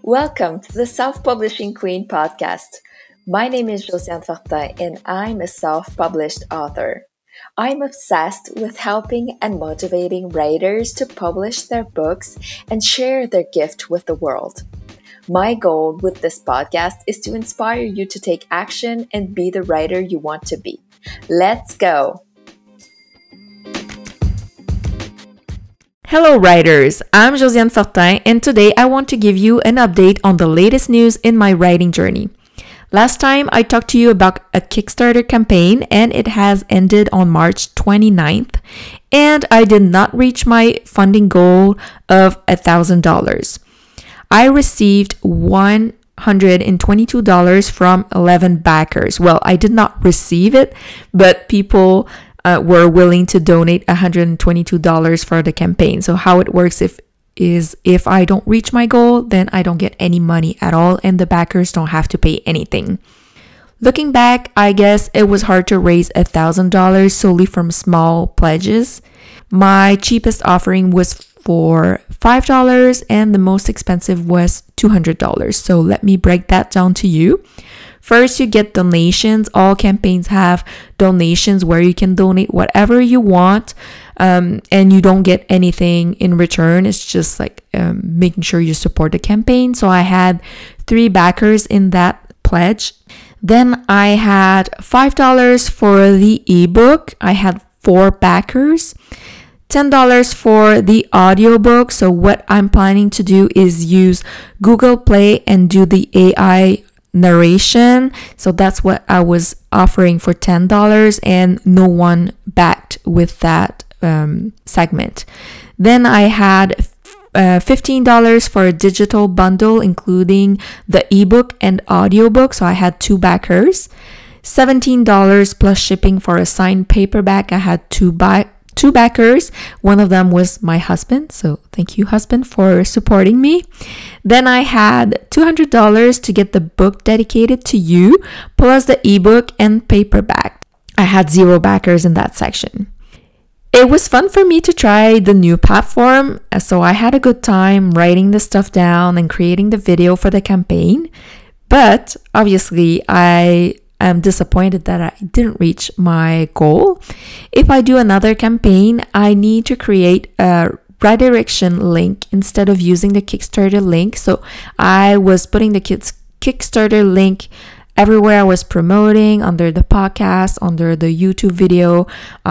Welcome to the Self-Publishing Queen podcast. My name is Josiane Fortin and I'm a self-published author. I'm obsessed with helping and motivating writers to publish their books and share their gift with the world. My goal with this podcast is to inspire you to take action and be the writer you want to be. Let's go! Hello writers, I'm Josiane Fortin and today I want to give you an update on the latest news in my writing journey. Last time I talked to you about a Kickstarter campaign and it has ended on March 29th and I did not reach my funding goal of $1,000. I received $122 from 11 backers. Well, I did not receive it, but people were willing to donate $122 for the campaign. So how it works is if I don't reach my goal, then I don't get any money at all and the backers don't have to pay anything. Looking back, I guess it was hard to raise $1,000 solely from small pledges. My cheapest offering was for $5 and the most expensive was $200. So let me break that down to you. First, you get donations. All campaigns have donations where you can donate whatever you want and you don't get anything in return. It's just like making sure you support the campaign. So I had 3 backers in that pledge. Then I had $5 for the ebook. I had 4 backers. $10 for the audiobook. So what I'm planning to do is use Google Play and do the AI narration. So that's what I was offering for $10 and no one backed with that segment. Then I had $15 for a digital bundle including the ebook and audiobook. So I had 2 backers. $17 plus shipping for a signed paperback. I had 2 backers. One of them was my husband. So thank you, husband, for supporting me. Then I had $200 to get the book dedicated to you, plus the ebook and paperback. I had 0 backers in that section. It was fun for me to try the new platform. So I had a good time writing the stuff down and creating the video for the campaign. But obviously, I'm disappointed that I didn't reach my goal. If I do another campaign, I need to create a redirection link instead of using the Kickstarter link. So I was putting the Kickstarter link everywhere I was promoting, under the podcast, under the YouTube video.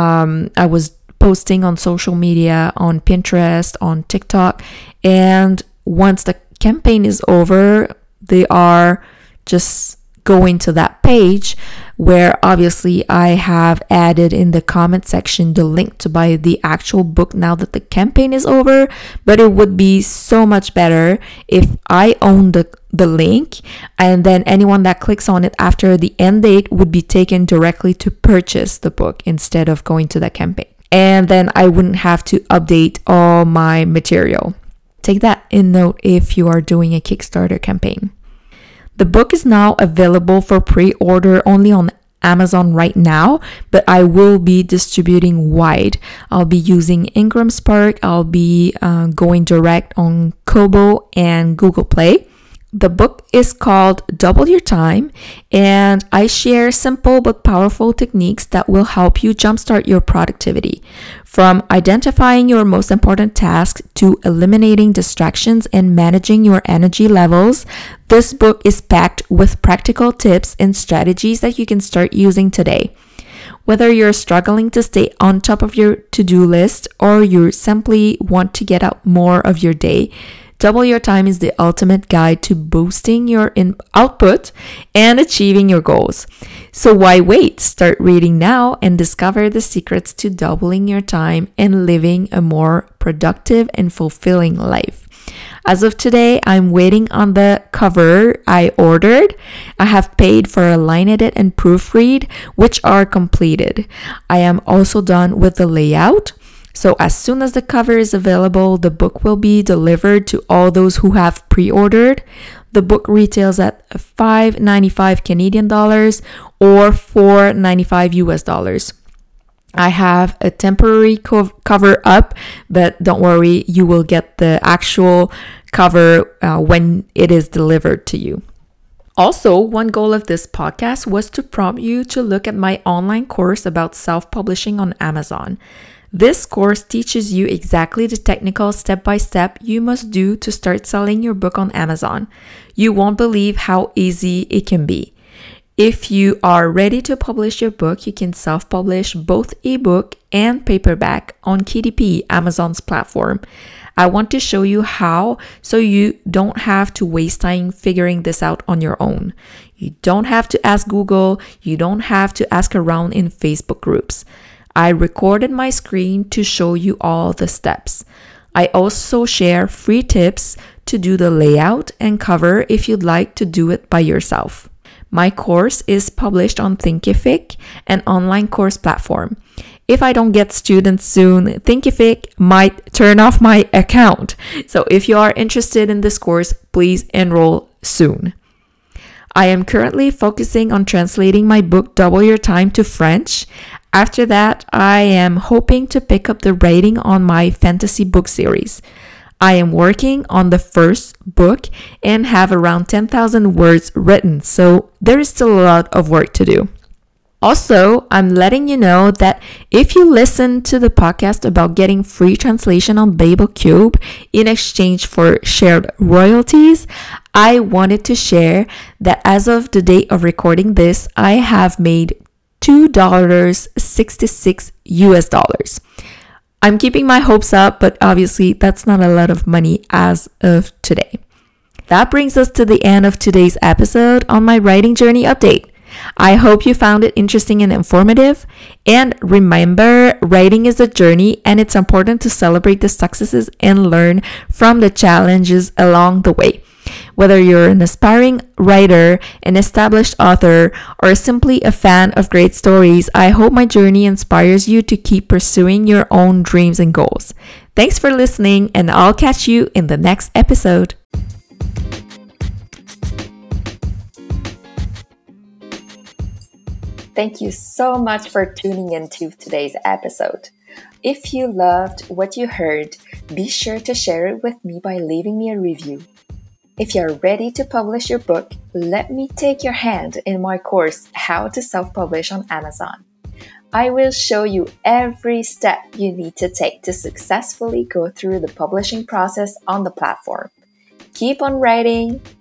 I was posting on social media, on Pinterest, on TikTok. And once the campaign is over, they are just going to that page where obviously I have added in the comment section the link to buy the actual book now that the campaign is over. But it would be so much better if I own the link and then anyone that clicks on it after the end date would be taken directly to purchase the book instead of going to the campaign. And then I wouldn't have to update all my material. Take that in note if you are doing a Kickstarter campaign. The book is now available for pre-order only on Amazon right now, but I will be distributing wide. I'll be using Ingram Spark. I'll be going direct on Kobo and Google Play. The book is called Double Your Time, and I share simple but powerful techniques that will help you jumpstart your productivity. From identifying your most important tasks to eliminating distractions and managing your energy levels, this book is packed with practical tips and strategies that you can start using today. Whether you're struggling to stay on top of your to-do list or you simply want to get out more of your day, Double Your Time is the ultimate guide to boosting your output and achieving your goals. So why wait? Start reading now and discover the secrets to doubling your time and living a more productive and fulfilling life. As of today, I'm waiting on the cover I ordered. I have paid for a line edit and proofread, which are completed. I am also done with the layout. So as soon as the cover is available, the book will be delivered to all those who have pre-ordered. The book retails at $5.95 Canadian dollars or $4.95 US dollars. I have a temporary cover up, but don't worry, you will get the actual cover when it is delivered to you. Also, one goal of this podcast was to prompt you to look at my online course about self-publishing on Amazon. This course teaches you exactly the technical step-by-step you must do to start selling your book on Amazon. You won't believe how easy it can be. If you are ready to publish your book, you can self-publish both ebook and paperback on KDP, Amazon's platform. I want to show you how so you don't have to waste time figuring this out on your own. You don't have to ask Google. You don't have to ask around in Facebook groups. I recorded my screen to show you all the steps. I also share free tips to do the layout and cover if you'd like to do it by yourself. My course is published on Thinkific, an online course platform. If I don't get students soon, Thinkific might turn off my account. So if you are interested in this course, please enroll soon. I am currently focusing on translating my book Double Your Time to French. After that, I am hoping to pick up the writing on my fantasy book series. I am working on the first book and have around 10,000 words written, so there is still a lot of work to do. Also, I'm letting you know that if you listen to the podcast about getting free translation on BabelCube in exchange for shared royalties, I wanted to share that as of the date of recording this, I have made $2.66 US. I'm keeping my hopes up, but obviously that's not a lot of money as of today. That brings us to the end of today's episode on my writing journey update. I hope you found it interesting and informative. And remember, writing is a journey and it's important to celebrate the successes and learn from the challenges along the way. Whether you're an aspiring writer, an established author, or simply a fan of great stories, I hope my journey inspires you to keep pursuing your own dreams and goals. Thanks for listening, and I'll catch you in the next episode. Thank you so much for tuning into today's episode. If you loved what you heard, be sure to share it with me by leaving me a review. If you're ready to publish your book, let me take your hand in my course, How to Self-Publish on Amazon. I will show you every step you need to take to successfully go through the publishing process on the platform. Keep on writing,